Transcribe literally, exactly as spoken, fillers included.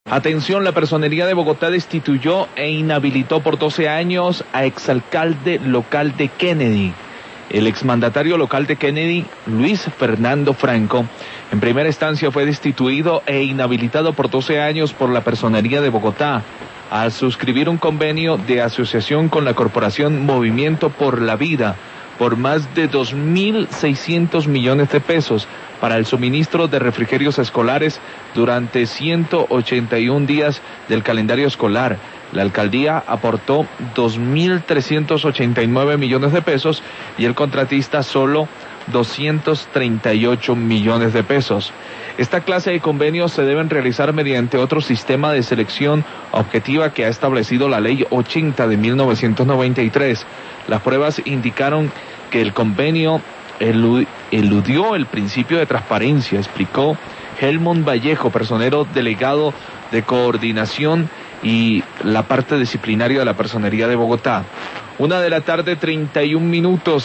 Atención, la Personería de Bogotá destituyó e inhabilitó por doce años a exalcalde local de Kennedy. El exmandatario local de Kennedy, Luis Fernando Franco, en primera instancia fue destituido e inhabilitado por doce años por la Personería de Bogotá al suscribir un convenio de asociación con la corporación Movimiento por la Vida por más de dos mil seiscientos millones de pesos para el suministro de refrigerios escolares durante ciento ochenta y un días del calendario escolar. La alcaldía aportó dos mil trescientos ochenta y nueve millones de pesos y el contratista solo doscientos treinta y ocho millones de pesos. Esta clase de convenios se deben realizar mediante otro sistema de selección objetiva que ha establecido la Ley ochenta de mil novecientos noventa y tres. Las pruebas indicaron que el convenio eludió el principio de transparencia, explicó Helmond Vallejo, personero delegado de coordinación y la parte disciplinaria de la Personería de Bogotá. Una de la tarde, treinta y un minutos.